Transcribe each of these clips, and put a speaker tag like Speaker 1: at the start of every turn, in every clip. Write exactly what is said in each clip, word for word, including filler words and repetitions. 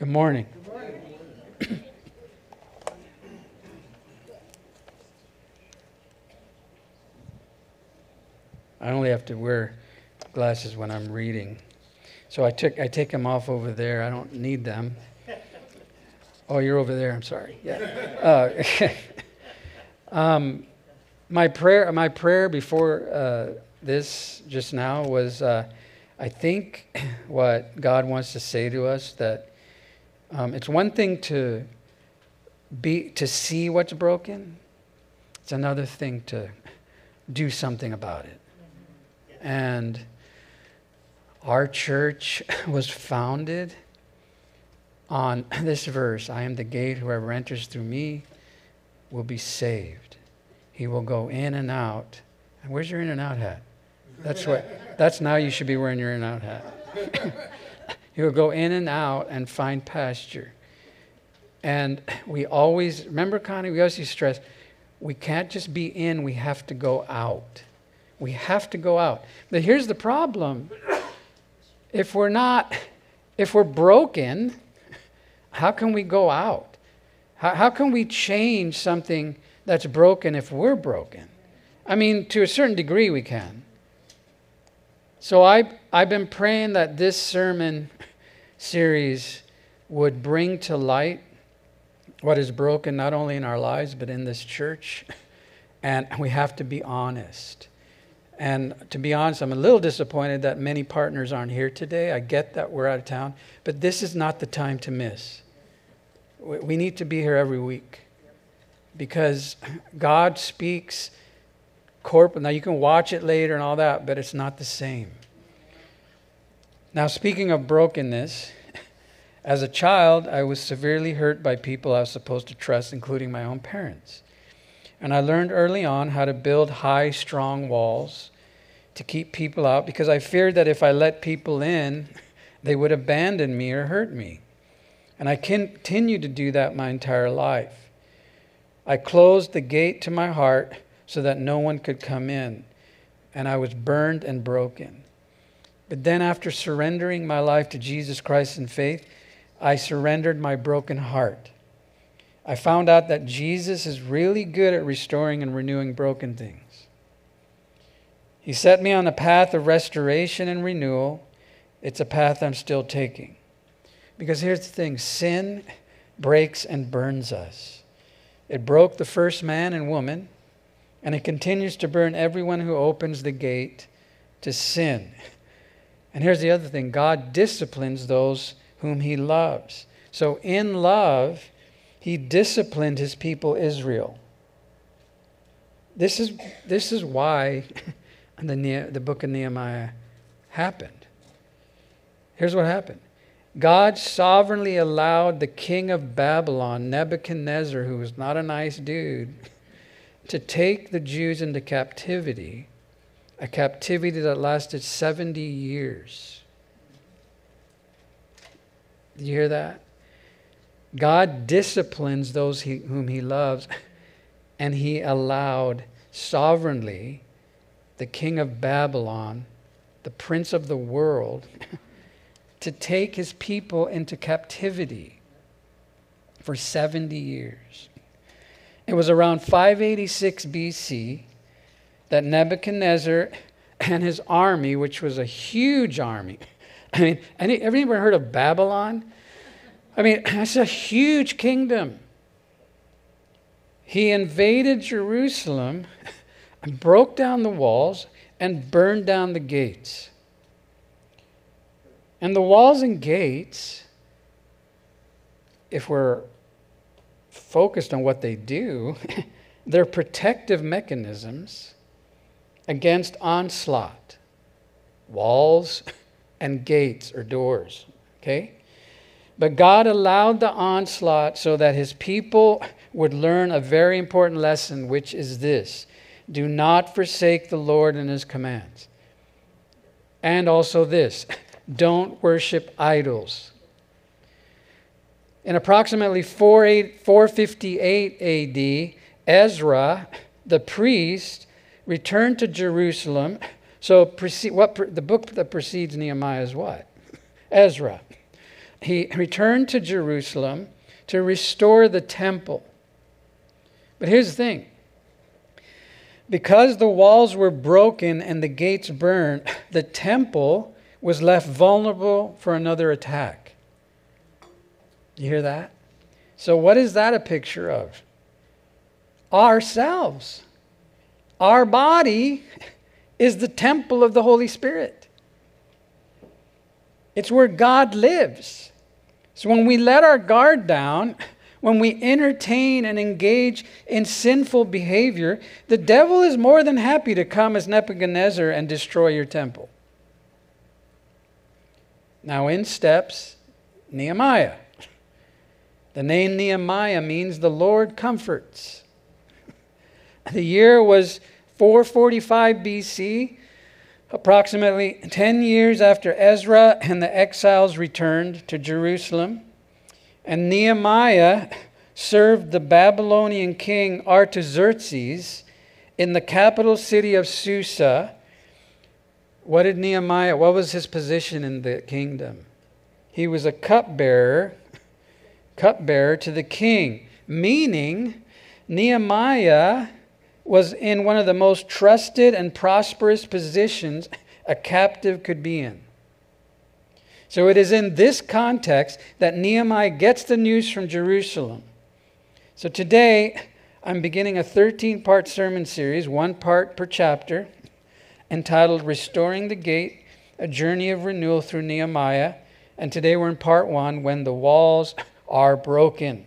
Speaker 1: Good morning.
Speaker 2: Good morning.
Speaker 1: I only have to wear glasses when I'm reading. So I took I take them off over there. I don't need them. Oh, you're over there. I'm sorry. Yeah. Uh, um, my prayer my prayer before uh, this just now was uh, I think what God wants to say to us that um, it's one thing to be to see what's broken. It's another thing to do something about it. And our church was founded on this verse, I am the gate, whoever enters through me will be saved. He will go in and out. And where's your in and out hat? That's what that's now you should be wearing your in and out hat. He will go in and out and find pasture. And we always, remember Connie, we always stress, we can't just be in, we have to go out. We have to go out. But here's the problem. If we're not, if we're broken, how can we go out? How, how can we change something that's broken if we're broken? I mean, to a certain degree we can. So I, I've been praying that this sermon series would bring to light what is broken not only in our lives but in this church. And we have to be honest. And to be honest, I'm a little disappointed that many partners aren't here today. I get that we're out of town, but this is not the time to miss. We need to be here every week because God speaks corporate. Now you can watch it later and all that, but it's not the same. Now, speaking of brokenness, as a child, I was severely hurt by people I was supposed to trust, including my own parents. And I learned early on how to build high, strong walls to keep people out because I feared that if I let people in, they would abandon me or hurt me. And I continued to do that my entire life. I closed the gate to my heart so that no one could come in. And I was burned and broken. But then after surrendering my life to Jesus Christ in faith, I surrendered my broken heart. I found out that Jesus is really good at restoring and renewing broken things. He set me on a path of restoration and renewal. It's a path I'm still taking. Because here's the thing, sin breaks and burns us. It broke the first man and woman, and it continues to burn everyone who opens the gate to sin. And here's the other thing, God disciplines those whom he loves. So in love, he disciplined his people Israel. This is this is why the, the book of Nehemiah happened. Here's what happened. God sovereignly allowed the king of Babylon, Nebuchadnezzar, who was not a nice dude, to take the Jews into captivity, a captivity that lasted seventy years. Did you hear that? God disciplines those he, whom he loves, and he allowed sovereignly the king of Babylon, the prince of the world, to take his people into captivity for seventy years. It was around five eighty-six B C that Nebuchadnezzar and his army, which was a huge army. I mean, any, everybody heard of Babylon? I mean, it's a huge kingdom. He invaded Jerusalem and broke down the walls and burned down the gates. And the walls and gates, if we're focused on what they do, they're protective mechanisms against onslaught. Walls and gates or doors, okay? But God allowed the onslaught so that his people would learn a very important lesson, which is this. Do not forsake the Lord and his commands. And also this. Don't worship idols. In approximately four fifty-eight A D, Ezra, the priest, returned to Jerusalem. So what the book that precedes Nehemiah is what? Ezra. he returned to Jerusalem to restore the temple. But here's the thing. Because the walls were broken and the gates burned, the temple was left vulnerable for another attack. You hear that? So what is that a picture of? Ourselves. Our body is the temple of the Holy Spirit. It's where God lives. So when we let our guard down, when we entertain and engage in sinful behavior, the devil is more than happy to come as Nebuchadnezzar and destroy your temple. Now in steps Nehemiah. The name Nehemiah means the Lord comforts. The year was four forty-five B C, approximately ten years after Ezra and the exiles returned to Jerusalem. And Nehemiah served the Babylonian king Artaxerxes in the capital city of Susa. What did Nehemiah, what was his position in the kingdom? He was a cupbearer, cupbearer to the king, meaning Nehemiah was in one of the most trusted and prosperous positions a captive could be in. So it is in this context that Nehemiah gets the news from Jerusalem. So today, I'm beginning a thirteen-part sermon series, one part per chapter, entitled Restoring the Gate, A Journey of Renewal through Nehemiah. And today we're in part one, When the Walls Are Broken.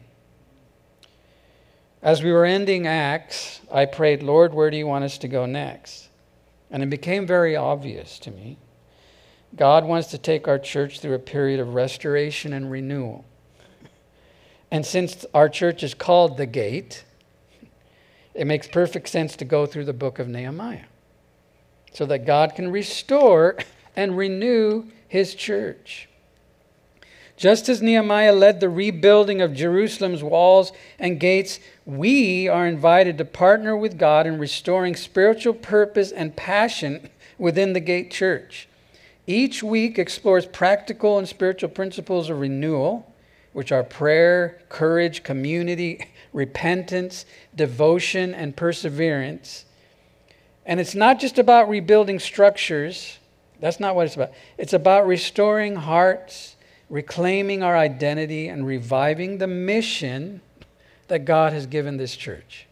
Speaker 1: As we were ending Acts, I prayed, Lord, where do you want us to go next? And it became very obvious to me. God wants to take our church through a period of restoration and renewal. And since our church is called the Gate, it makes perfect sense to go through the book of Nehemiah so that God can restore and renew his church. Just as Nehemiah led the rebuilding of Jerusalem's walls and gates, we are invited to partner with God in restoring spiritual purpose and passion within the Gate Church. Each week explores practical and spiritual principles of renewal, which are prayer, courage, community, repentance, devotion, and perseverance. And it's not just about rebuilding structures. That's not what it's about. It's about restoring hearts, reclaiming our identity, and reviving the mission that God has given this church.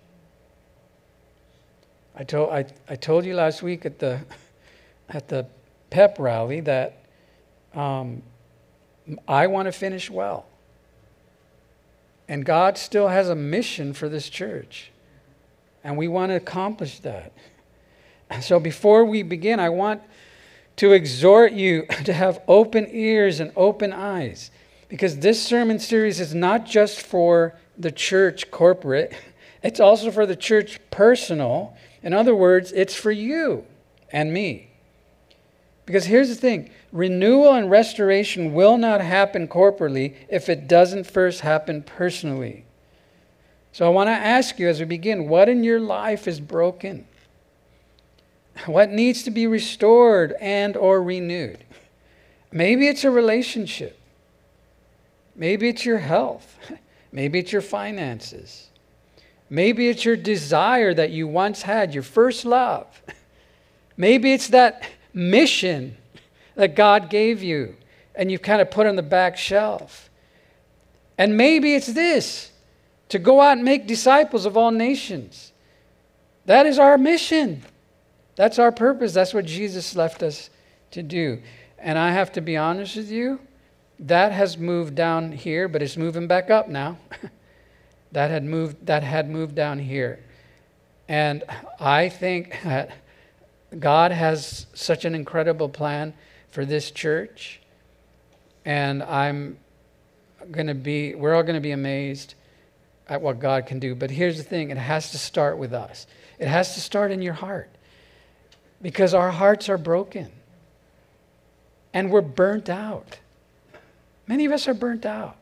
Speaker 1: I told I, I told you last week at the at the pep rally that um, I want to finish well. And God still has a mission for this church. And we want to accomplish that. So before we begin, I want to exhort you to have open ears and open eyes. Because this sermon series is not just for the church corporate. It's also for the church personal. In other words, it's for you and me. Because here's the thing, renewal and restoration will not happen corporately if it doesn't first happen personally. So I want to ask you as we begin, what in your life is broken? What needs to be restored and or renewed? Maybe it's a relationship. Maybe it's your health. Maybe it's your finances. Maybe it's your desire that you once had, your first love. Maybe it's that mission that God gave you and you've kind of put on the back shelf. And maybe it's this, to go out and make disciples of all nations. That is our mission. That's our purpose. That's what Jesus left us to do. And I have to be honest with you, that has moved down here, but it's moving back up now. that had moved that had moved down here. And I think that God has such an incredible plan for this church. And I'm going to be, we're all going to be amazed at what God can do. But here's the thing, it has to start with us. It has to start in your heart. Because our hearts are broken. And we're burnt out. Many of us are burnt out.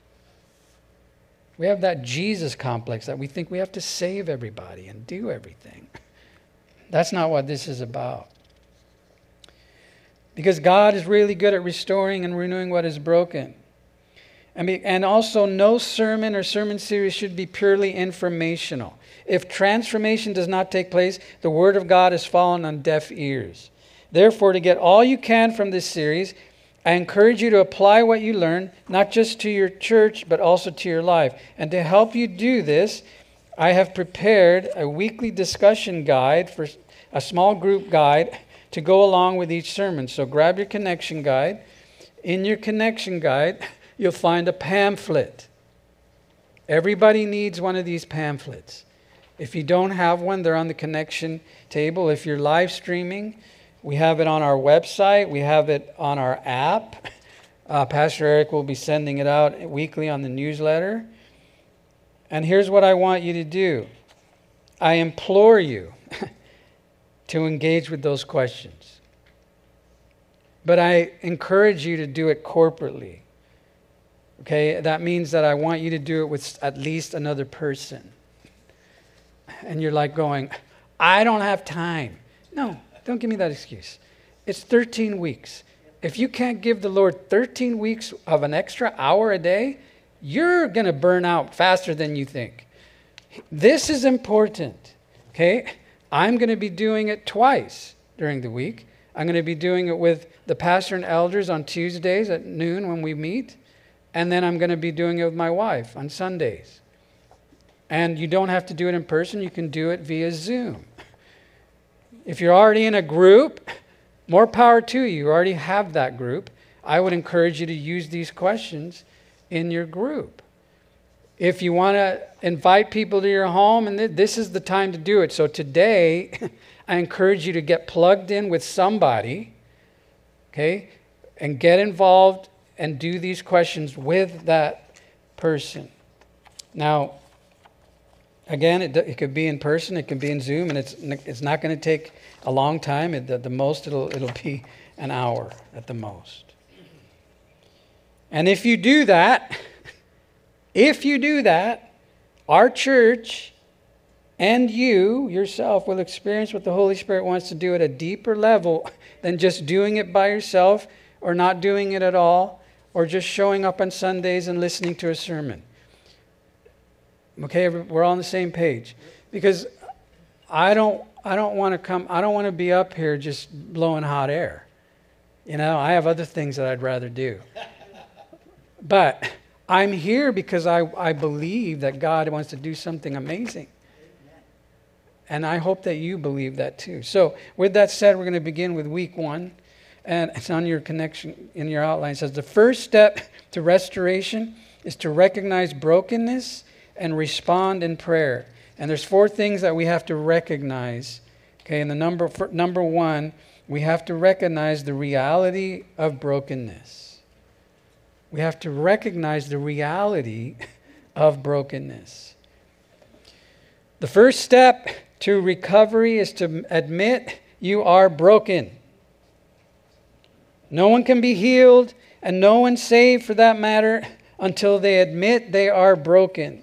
Speaker 1: We have that Jesus complex that we think we have to save everybody and do everything. That's not what this is about. Because God is really good at restoring and renewing what is broken. I mean, and also no sermon or sermon series should be purely informational. If transformation does not take place, the Word of God has fallen on deaf ears. Therefore, to get all you can from this series, I encourage you to apply what you learn, not just to your church, but also to your life. And to help you do this, I have prepared a weekly discussion guide, for a small group guide, to go along with each sermon. So grab your connection guide. In your connection guide, you'll find a pamphlet. Everybody needs one of these pamphlets. If you don't have one, they're on the connection table. If you're live streaming, we have it on our website. We have it on our app. Uh, Pastor Eric will be sending it out weekly on the newsletter. And here's what I want you to do. I implore you to engage with those questions. But I encourage you to do it corporately. Okay, that means that I want you to do it with at least another person. And you're like going, I don't have time. No, don't give me that excuse. It's thirteen weeks. If you can't give the Lord thirteen weeks of an extra hour a day, you're going to burn out faster than you think. This is important, okay? I'm going to be doing it twice during the week. I'm going to be doing it with the pastor and elders on Tuesdays at noon when we meet. And then I'm going to be doing it with my wife on Sundays. And you don't have to do it in person. You can do it via Zoom. If you're already in a group, more power to you. You already have that group. I would encourage you to use these questions in your group. If you want to invite people to your home, and th- this is the time to do it. So today, I encourage you to get plugged in with somebody, okay, and get involved and do these questions with that person. Now, again, it, it could be in person, it could be in Zoom, and it's it's not going to take a long time. At the, the most, it'll it'll be an hour at the most. And if you do that, if you do that, our church and you yourself will experience what the Holy Spirit wants to do at a deeper level than just doing it by yourself or not doing it at all or just showing up on Sundays and listening to a sermon. Okay, we're all on the same page. Because I don't I don't want to come, I don't want to be up here just blowing hot air. You know, I have other things that I'd rather do. But I'm here because I, I believe that God wants to do something amazing. And I hope that you believe that too. So with that said, we're going to begin with week one. And it's on your connection, in your outline. It says the first step to restoration is to recognize brokenness and respond in prayer. And there's four things that we have to recognize. Okay, and the number for, number one, we have to recognize the reality of brokenness. We have to recognize the reality of brokenness. The first step to recovery is to admit you are broken. No one can be healed, and no one saved for that matter, until they admit they are broken.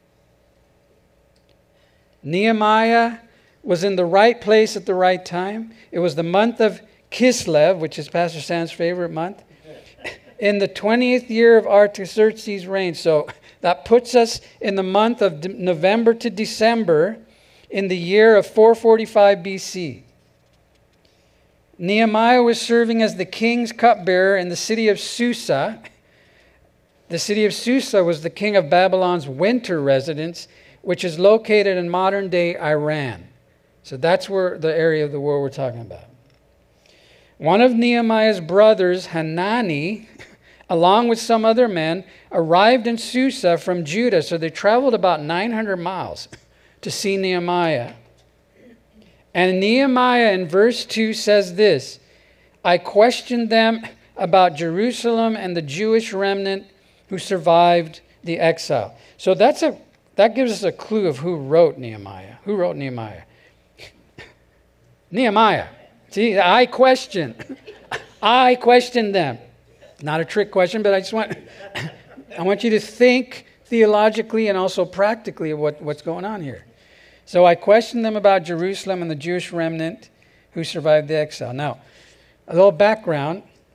Speaker 1: Nehemiah was in the right place at the right time. It was the month of Kislev, which is Pastor Sam's favorite month, in the twentieth year of Artaxerxes' reign. So that puts us in the month of November to December in the year of four forty-five B C. Nehemiah was serving as the king's cupbearer in the city of Susa. The city of Susa was the king of Babylon's winter residence, which is located in modern-day Iran. So that's where the area of the world we're talking about. One of Nehemiah's brothers, Hanani, along with some other men, arrived in Susa from Judah. So they traveled about nine hundred miles to see Nehemiah. And Nehemiah in verse two says this, I questioned them about Jerusalem and the Jewish remnant who survived the exile. So that's a that gives us a clue of who wrote Nehemiah. Who wrote Nehemiah? Nehemiah. See, I question. I questioned them. Not a trick question, but I just want I want you to think theologically and also practically of what, what's going on here. So I questioned them about Jerusalem and the Jewish remnant who survived the exile. Now, a little background.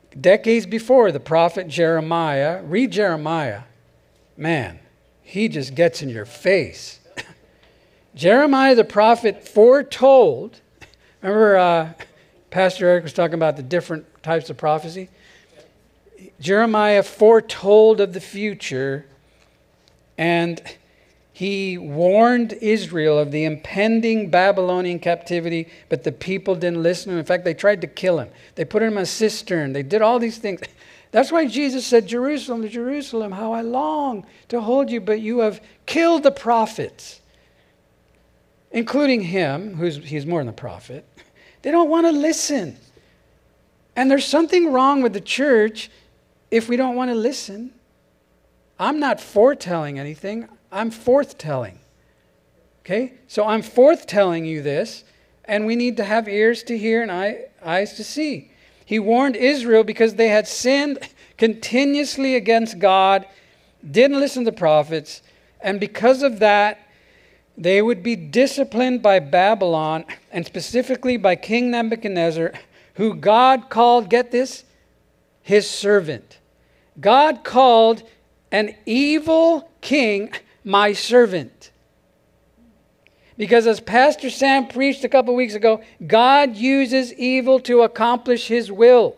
Speaker 1: decades before, the prophet Jeremiah, read Jeremiah. Man, he just gets in your face. Jeremiah the prophet foretold, remember uh, Pastor Eric was talking about the different types of prophecy? Jeremiah foretold of the future, and he warned Israel of the impending Babylonian captivity, but the people didn't listen to him. In fact, they tried to kill him. They put him in a cistern. They did all these things. That's why Jesus said, Jerusalem, Jerusalem, how I long to hold you, but you have killed the prophets, including him, who's he's more than a prophet. They don't want to listen. And there's something wrong with the church if we don't want to listen. I'm not foretelling anything. I'm forthtelling. Okay? So I'm forthtelling you this, and we need to have ears to hear and eye, eyes to see. He warned Israel because they had sinned continuously against God, didn't listen to the prophets, and because of that, they would be disciplined by Babylon, and specifically by King Nebuchadnezzar, who God called, get this, his servant. God called an evil king my servant. Because as Pastor Sam preached a couple weeks ago, God uses evil to accomplish his will.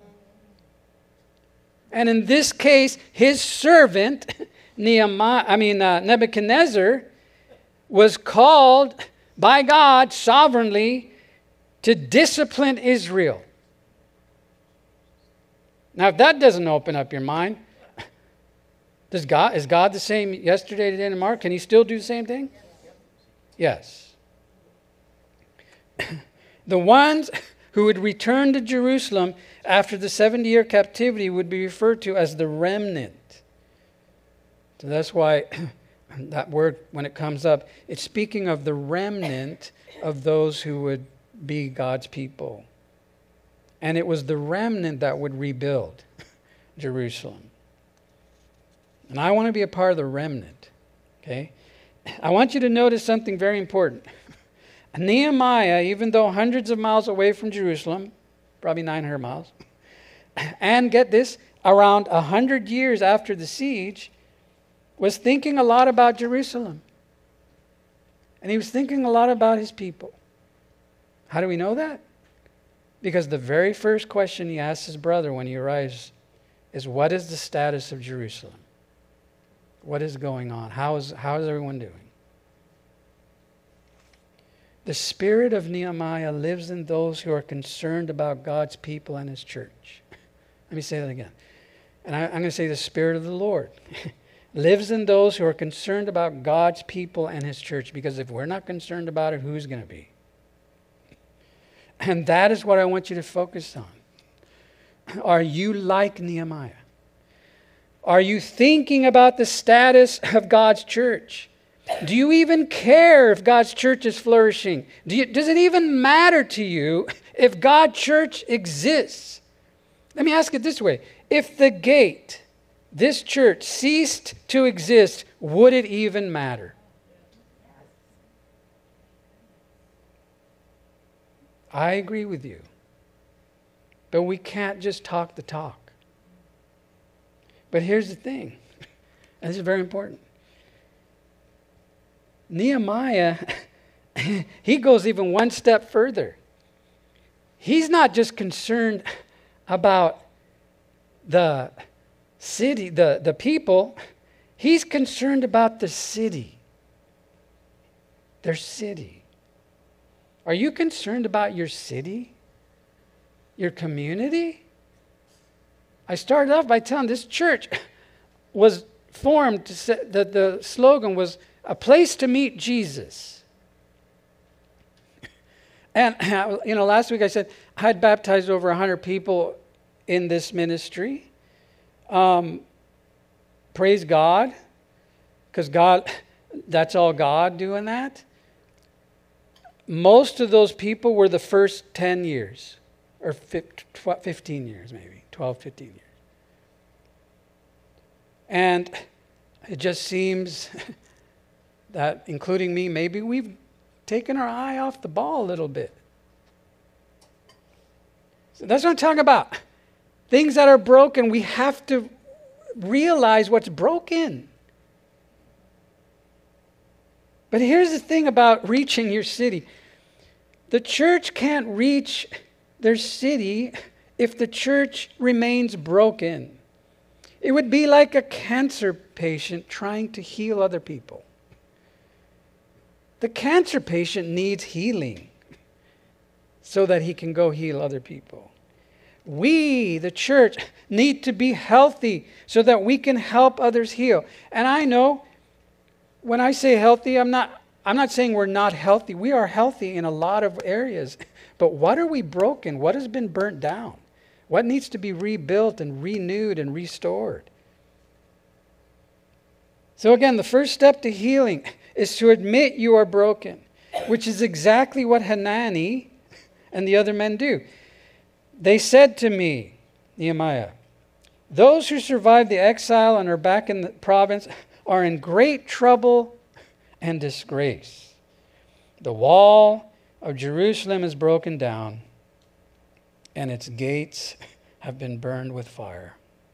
Speaker 1: And in this case, his servant, Nehemiah, I mean uh, Nebuchadnezzar, was called by God sovereignly to discipline Israel. Now, if that doesn't open up your mind, does God, is God the same yesterday, today, and tomorrow? Can he still do the same thing? Yes. The ones who would return to Jerusalem after the seventy-year captivity would be referred to as the remnant. So that's why that word, when it comes up, it's speaking of the remnant of those who would be God's people. And it was the remnant that would rebuild Jerusalem. And I want to be a part of the remnant. Okay? I want you to notice something very important. Nehemiah, even though hundreds of miles away from Jerusalem, probably nine hundred miles, and get this, around one hundred years after the siege, was thinking a lot about Jerusalem. And he was thinking a lot about his people. How do we know that? Because the very first question he asks his brother when he arrives is, what is the status of Jerusalem? What is going on? How is, how is everyone doing? The spirit of Nehemiah lives in those who are concerned about God's people and his church. Let me say that again. And I, I'm going to say the spirit of the Lord lives in those who are concerned about God's people and his church. Because if we're not concerned about it, who's going to be? And that is what I want you to focus on. Are you like Nehemiah? Are you thinking about the status of God's church? Do you even care if God's church is flourishing? Do you, does it even matter to you if God's church exists? Let me ask it this way. If the gate, this church, ceased to exist, would it even matter? I agree with you. But we can't just talk the talk. But here's the thing, and this is very important. Nehemiah, he goes even one step further. He's not just concerned about the city, the, the people. He's concerned about the city. Their city. Are you concerned about your city? Your community? I started off by telling this church was formed, to say, that the slogan was a place to meet Jesus. And, you know, last week I said I had baptized over one hundred people in this ministry. Um, praise God, because God, that's all God doing that. Most of those people were the first ten years, or fifteen years maybe, twelve, fifteen years. And it just seems that, including me, maybe we've taken our eye off the ball a little bit. So that's what I'm talking about. things that are broken, we have to realize what's broken. But here's the thing about reaching your city. The church can't reach their city if the church remains broken. It would be like a cancer patient trying to heal other people. The cancer patient needs healing so that he can go heal other people. We, the church, need to be healthy so that we can help others heal. And I know when I say healthy, I'm not I'm not saying we're not healthy. We are healthy in a lot of areas. But what are we broken? What has been burnt down? What needs to be rebuilt and renewed and restored? So again, the first step to healing is to admit you are broken, which is exactly what Hanani and the other men do. They said to me, Nehemiah, those who survived the exile and are back in the province are in great trouble and disgrace. The wall of Jerusalem is broken down, and its gates have been burned with fire.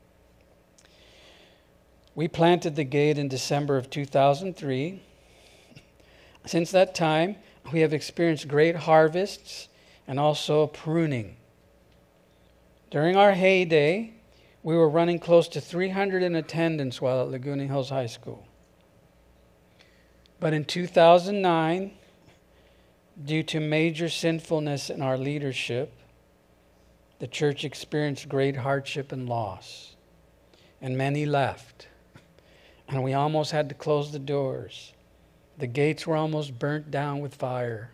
Speaker 1: We planted the gate in December of two thousand three. Since that time, we have experienced great harvests and also pruning. During our heyday, we were running close to three hundred in attendance while at Laguna Hills High School. But in two thousand nine, due to major sinfulness in our leadership, the church experienced great hardship and loss. And many left. And we almost had to close the doors. The gates were almost burnt down with fire.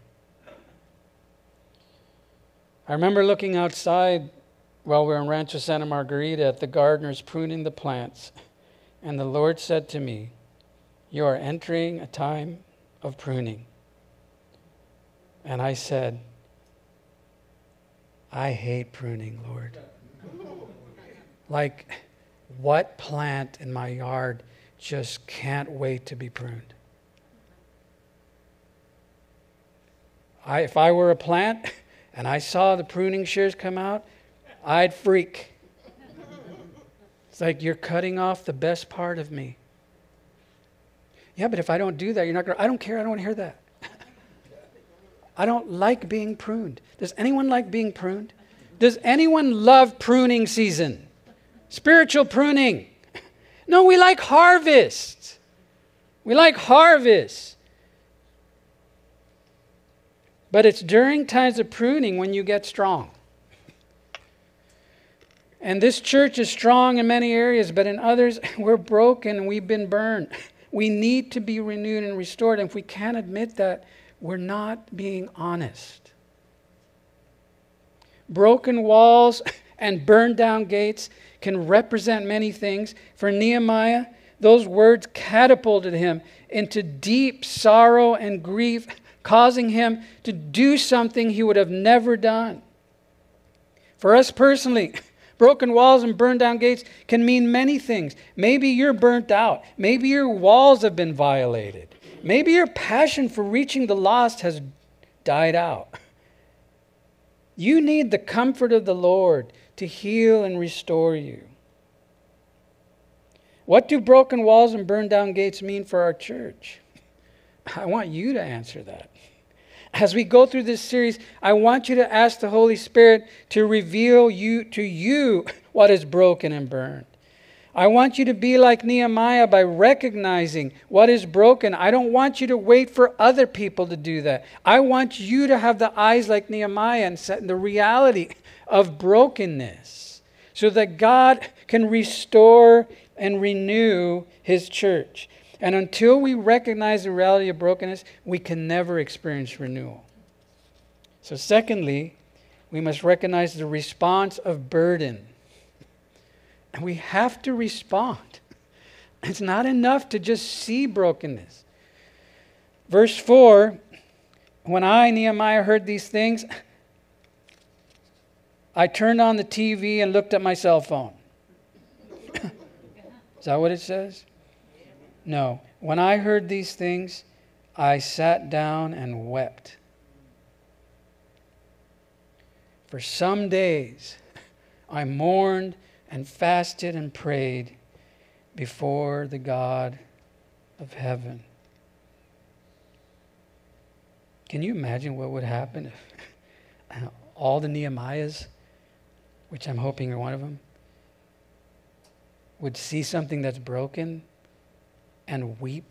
Speaker 1: I remember looking outside while we were in Rancho Santa Margarita at the gardeners pruning the plants. And the Lord said to me, you are entering a time of pruning. And I said, I hate pruning, Lord. Like, what plant in my yard just can't wait to be pruned? I, if I were a plant and I saw the pruning shears come out, I'd freak. It's like you're cutting off the best part of me. Yeah, but if I don't do that, you're not going to... I don't care. I don't want to hear that. I don't like being pruned. Does anyone like being pruned? Does anyone love pruning season? Spiritual pruning. No, we like harvest. We like harvest. But it's during times of pruning when you get strong. And this church is strong in many areas, but in others, we're broken and we've been burned. We need to be renewed and restored. And if we can't admit that, we're not being honest. Broken walls and burned down gates can represent many things. For Nehemiah, those words catapulted him into deep sorrow and grief, causing him to do something he would have never done. For us personally, broken walls and burned down gates can mean many things. Maybe you're burnt out. Maybe your walls have been violated. Maybe your passion for reaching the lost has died out. You need the comfort of the Lord to heal and restore you. What do broken walls and burned down gates mean for our church? I want you to answer that. As we go through this series, I want you to ask the Holy Spirit to reveal you to you what is broken and burned. I want you to be like Nehemiah by recognizing what is broken. I don't want you to wait for other people to do that. I want you to have the eyes like Nehemiah and set the reality of brokenness so that God can restore and renew His church. And until we recognize the reality of brokenness, we can never experience renewal. So secondly, we must recognize the response of burden. And we have to respond. It's not enough to just see brokenness. Verse four, when I, Nehemiah, heard these things, I turned on the T V and looked at my cell phone. Is that what it says? No. When I heard these things, I sat down and wept. For some days, I mourned and fasted and prayed before the God of heaven. Can you imagine what would happen if all the Nehemiahs, which I'm hoping are one of them, would see something that's broken and weep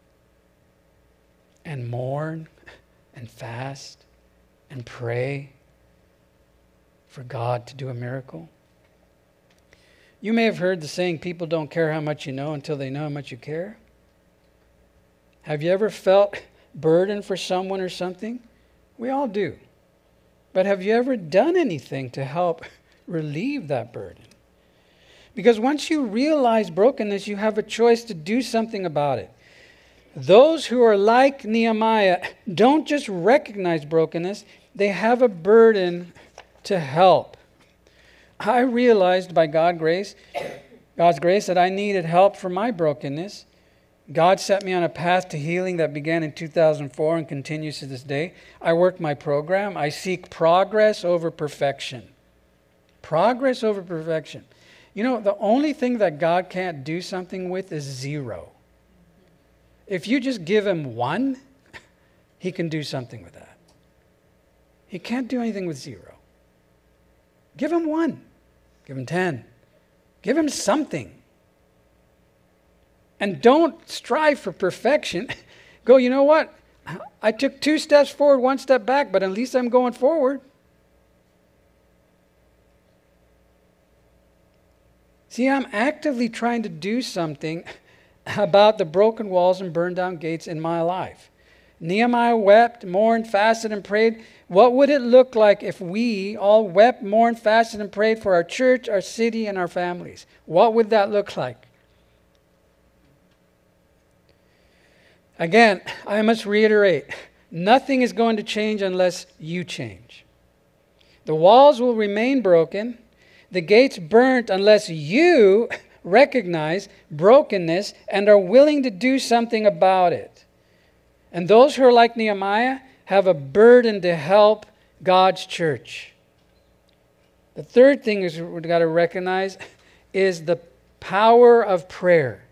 Speaker 1: and mourn and fast and pray for God to do a miracle? You may have heard the saying, people don't care how much you know until they know how much you care. Have you ever felt burden for someone or something? We all do. But have you ever done anything to help relieve that burden? Because once you realize brokenness, you have a choice to do something about it. Those who are like Nehemiah don't just recognize brokenness, they have a burden to help. I realized by God's grace, God's grace that I needed help for my brokenness. God set me on a path to healing that began in two thousand four and continues to this day. I work my program. I seek progress over perfection. Progress over perfection. You know, the only thing that God can't do something with is zero. If you just give him one, he can do something with that. He can't do anything with zero. Give him one. Give him ten. Give him something. And don't strive for perfection. Go, you know what? I took two steps forward, one step back, but at least I'm going forward. See, I'm actively trying to do something about the broken walls and burned down gates in my life. Nehemiah wept, mourned, fasted, and prayed. What would it look like if we all wept, mourned, fasted, and prayed for our church, our city, and our families? What would that look like? Again, I must reiterate, nothing is going to change unless you change. The walls will remain broken, the gates burnt unless you recognize brokenness and are willing to do something about it. And those who are like Nehemiah have a burden to help God's church. The third thing is we've got to recognize is the power of prayer.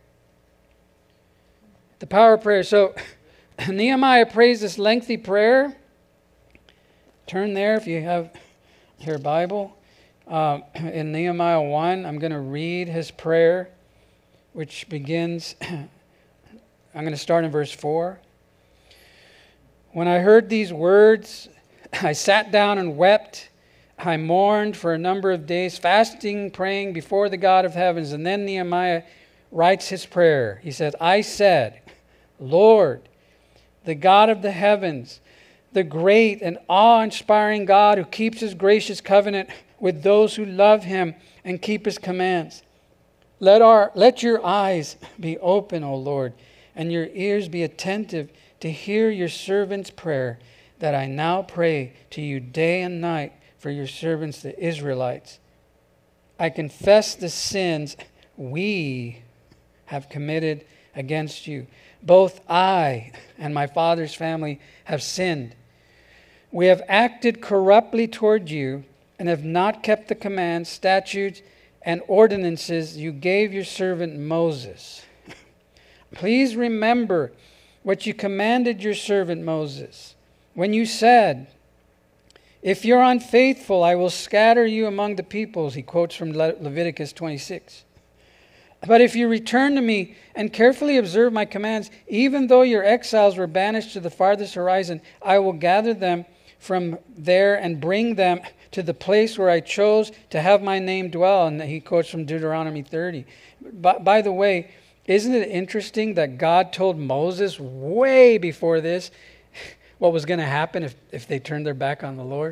Speaker 1: The power of prayer. So Nehemiah prays this lengthy prayer. Turn there if you have your Bible. Uh, in Nehemiah one, I'm going to read his prayer, which begins, I'm going to start in verse four. When I heard these words, I sat down and wept. I mourned for a number of days, fasting, praying before the God of heavens. And then Nehemiah writes his prayer. He says, I said, Lord, the God of the heavens, the great and awe-inspiring God who keeps his gracious covenant with those who love him and keep his commands. Let our let your eyes be open, O Lord, and your ears be attentive to hear your servant's prayer, that I now pray to you day and night for your servants, the Israelites. I confess the sins we have committed against you. Both I and my father's family have sinned. We have acted corruptly toward you and have not kept the commands, statutes, and ordinances you gave your servant Moses. Please remember what you commanded your servant Moses when you said, if you're unfaithful, I will scatter you among the peoples. He quotes from Le- Leviticus twenty-six. But if you return to me and carefully observe my commands, even though your exiles were banished to the farthest horizon, I will gather them from there and bring them to the place where I chose to have my name dwell. And he quotes from Deuteronomy thirty. By, by the way, isn't it interesting that God told Moses way before this what was going to happen if, if they turned their back on the Lord?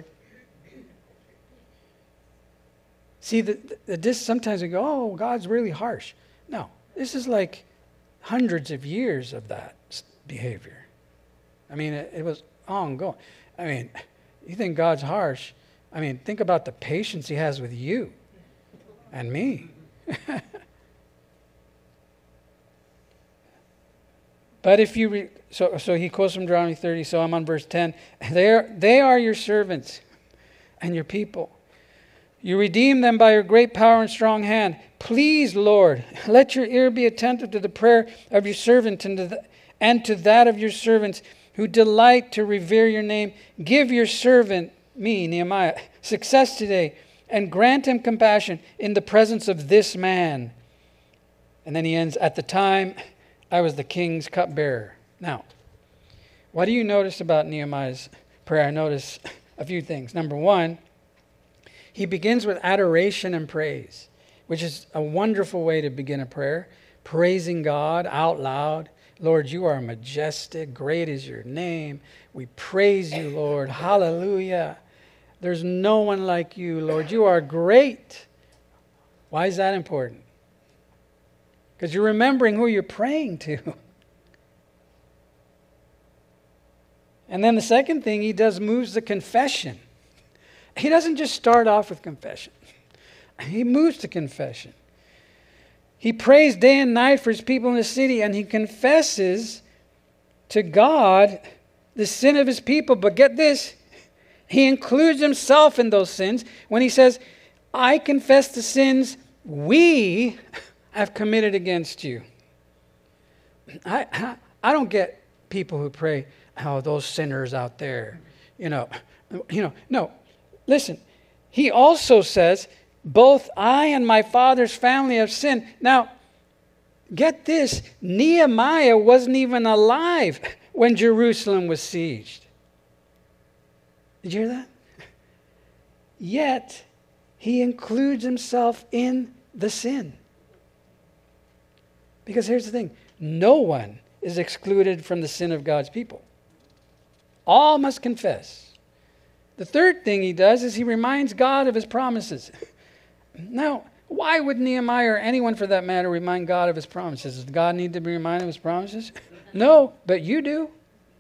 Speaker 1: See, the, the, this sometimes we go, oh, God's really harsh. No, this is like hundreds of years of that behavior. I mean, it, it was ongoing. I mean, you think God's harsh? I mean, think about the patience he has with you and me. But if you, re, so so he quotes from Deuteronomy thirty, so I'm on verse ten. They are, they are your servants and your people. You redeem them by your great power and strong hand. Please, Lord, let your ear be attentive to the prayer of your servant and to, the, and to that of your servants who delight to revere your name. Give your servant, me, Nehemiah, success today, and grant him compassion in the presence of this man. And then he ends, at the time I was the king's cupbearer. Now, what do you notice about Nehemiah's prayer? I notice a few things. Number one, he begins with adoration and praise, which is a wonderful way to begin a prayer. Praising God out loud. Lord, you are majestic. Great is your name. We praise you, Lord. Hallelujah. There's no one like you, Lord. You are great. Why is that important? Because you're remembering who you're praying to. And then the second thing he does moves the confession. He doesn't just start off with confession. He moves to confession. He prays day and night for his people in the city, and he confesses to God the sin of his people. But get this, he includes himself in those sins when he says, I confess the sins we have committed against you. I, I, I don't get people who pray, oh, those sinners out there. You know, you know, no. Listen, he also says, both I and my father's family have sinned. Now, get this, Nehemiah wasn't even alive when Jerusalem was sieged. Did you hear that? Yet, he includes himself in the sin. Because here's the thing, no one is excluded from the sin of God's people. All must confess. The third thing he does is he reminds God of his promises. Now, why would Nehemiah or anyone for that matter remind God of his promises? Does God need to be reminded of his promises? No, but you do.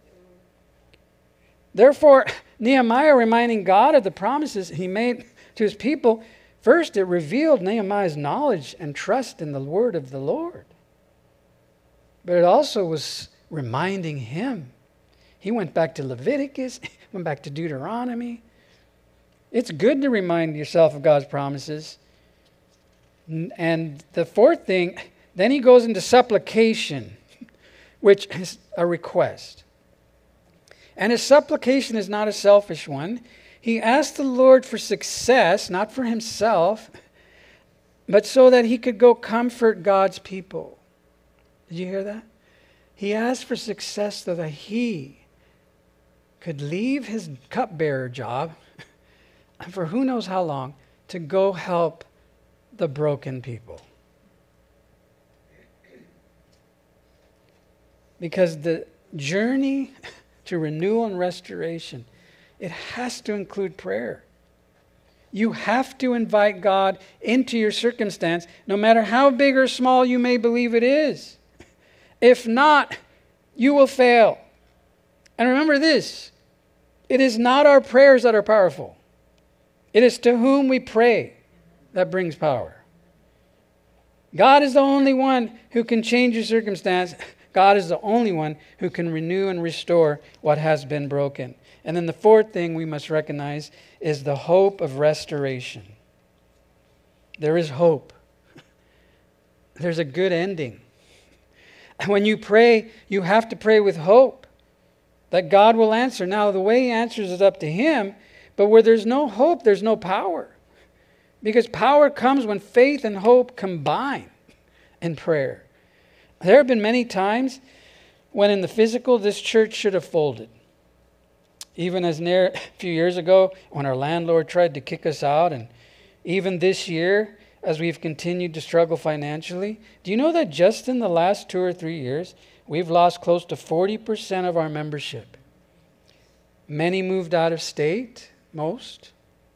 Speaker 1: Therefore, Nehemiah reminding God of the promises he made to his people, first it revealed Nehemiah's knowledge and trust in the word of the Lord. But it also was reminding him. He went back to Leviticus, went back to Deuteronomy. It's good to remind yourself of God's promises. And the fourth thing, then he goes into supplication, which is a request. And his supplication is not a selfish one. He asked the Lord for success, not for himself, but so that he could go comfort God's people. Did you hear that? He asked for success so that he could leave his cupbearer job for who knows how long to go help the broken people. Because the journey to renewal and restoration, it has to include prayer. You have to invite God into your circumstance, no matter how big or small you may believe it is. If not, you will fail. And remember this, it is not our prayers that are powerful. It is to whom we pray that brings power. God is the only one who can change your circumstance. God is the only one who can renew and restore what has been broken. And then the fourth thing we must recognize is the hope of restoration. There is hope. There's a good ending. When you pray, you have to pray with hope that God will answer. Now, the way he answers is up to him, but where there's no hope, there's no power. Because power comes when faith and hope combine in prayer. There have been many times when in the physical, this church should have folded. Even as near a few years ago, when our landlord tried to kick us out, and even this year, as we've continued to struggle financially. Do you know that just in the last two or three years, we've lost close to forty percent of our membership? Many moved out of state, most.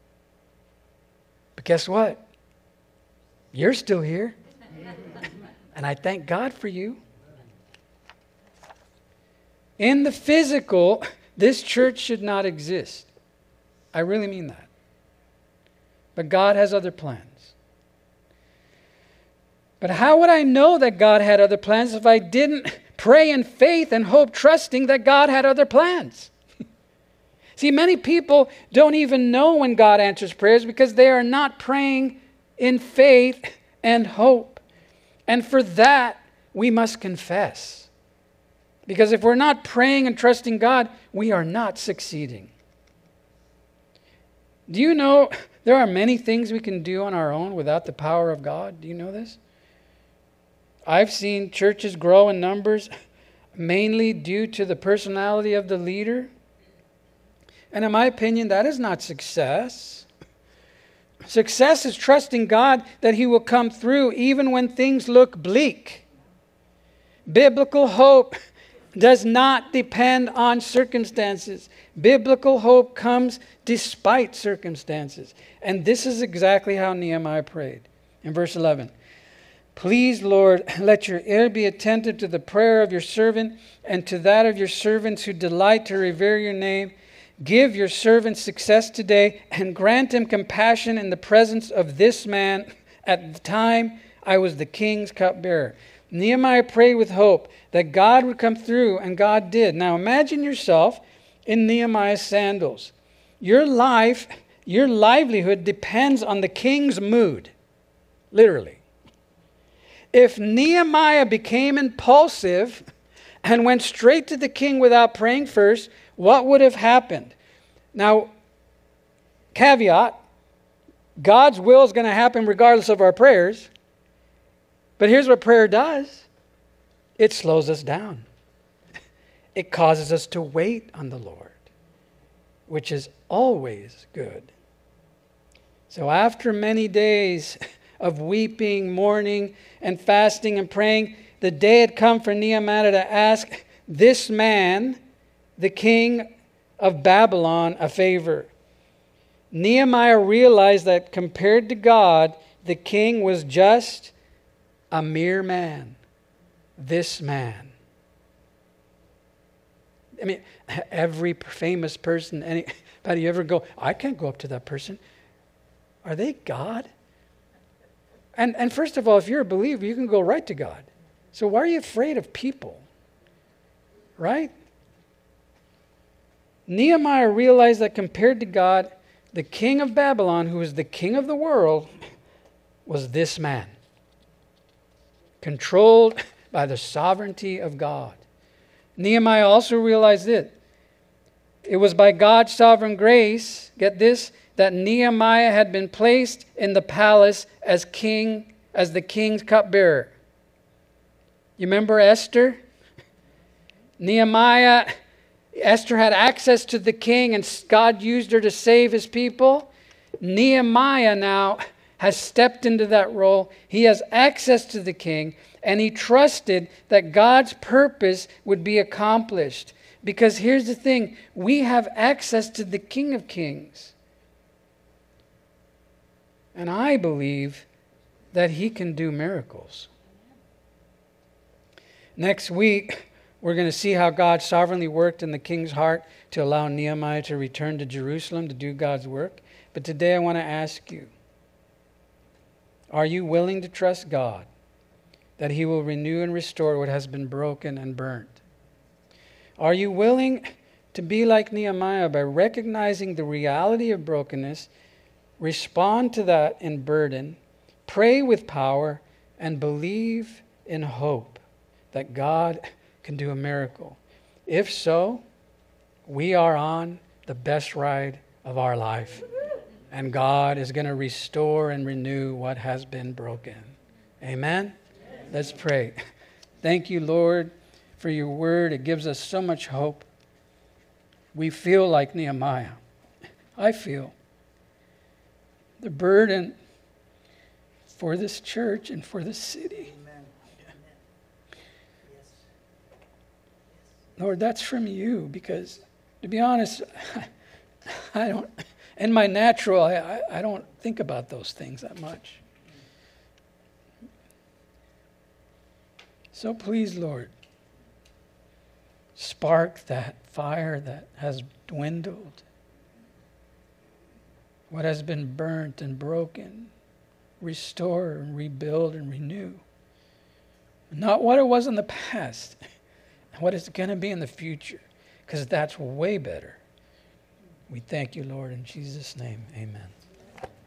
Speaker 1: But guess what? You're still here. And I thank God for you. In the physical, this church should not exist. I really mean that. But God has other plans. But how would I know that God had other plans if I didn't pray in faith and hope, trusting that God had other plans? See, many people don't even know when God answers prayers because they are not praying in faith and hope. And for that, we must confess. Because if we're not praying and trusting God, we are not succeeding. Do you know there are many things we can do on our own without the power of God? Do you know this? I've seen churches grow in numbers mainly due to the personality of the leader. And in my opinion, that is not success. Success is trusting God that He will come through even when things look bleak. Biblical hope does not depend on circumstances. Biblical hope comes despite circumstances. And this is exactly how Nehemiah prayed. In verse eleven, please, Lord, let your ear be attentive to the prayer of your servant and to that of your servants who delight to revere your name. Give your servant success today and grant him compassion in the presence of this man at the time I was the king's cupbearer. Nehemiah prayed with hope that God would come through, and God did. Now imagine yourself in Nehemiah's sandals. Your life, your livelihood depends on the king's mood, literally. If Nehemiah became impulsive and went straight to the king without praying first, what would have happened? Now, caveat, God's will is going to happen regardless of our prayers. But here's what prayer does. It slows us down. It causes us to wait on the Lord, which is always good. So after many days of weeping, mourning, and fasting and praying, the day had come for Nehemiah to ask this man, the king of Babylon, a favor. Nehemiah realized that compared to God, the king was just a mere man. This man. I mean, every famous person, anybody you ever go, I can't go up to that person. Are they God? And and first of all, if you're a believer, you can go right to God. So why are you afraid of people? Right? Nehemiah realized that compared to God, the king of Babylon, who was the king of the world, was this man. Controlled by the sovereignty of God. Nehemiah also realized it. It was by God's sovereign grace, get this, that Nehemiah had been placed in the palace as king, as the king's cupbearer. You remember Esther? Nehemiah, Esther had access to the king and God used her to save his people. Nehemiah now has stepped into that role. He has access to the king and he trusted that God's purpose would be accomplished. Because here's the thing, we have access to the King of Kings. And I believe that he can do miracles. Next week, we're going to see how God sovereignly worked in the king's heart to allow Nehemiah to return to Jerusalem to do God's work. But today I want to ask you, are you willing to trust God that he will renew and restore what has been broken and burnt? Are you willing to be like Nehemiah by recognizing the reality of brokenness, respond to that in burden, pray with power, and believe in hope that God can do a miracle? If so, we are on the best ride of our life. And God is going to restore and renew what has been broken. Amen? Let's pray. Thank you, Lord, for your word. It gives us so much hope. We feel like Nehemiah. I feel the burden for this church and for this city.
Speaker 2: Amen. Yes.
Speaker 1: Lord, that's from you because, to be honest, I don't, in my natural, I, I, I don't think about those things that much. So please, Lord, spark that fire that has dwindled, what has been burnt and broken, restore and rebuild and renew. Not what it was in the past, what it's going to be in the future, because that's way better. We thank you, Lord, in Jesus' name. Amen.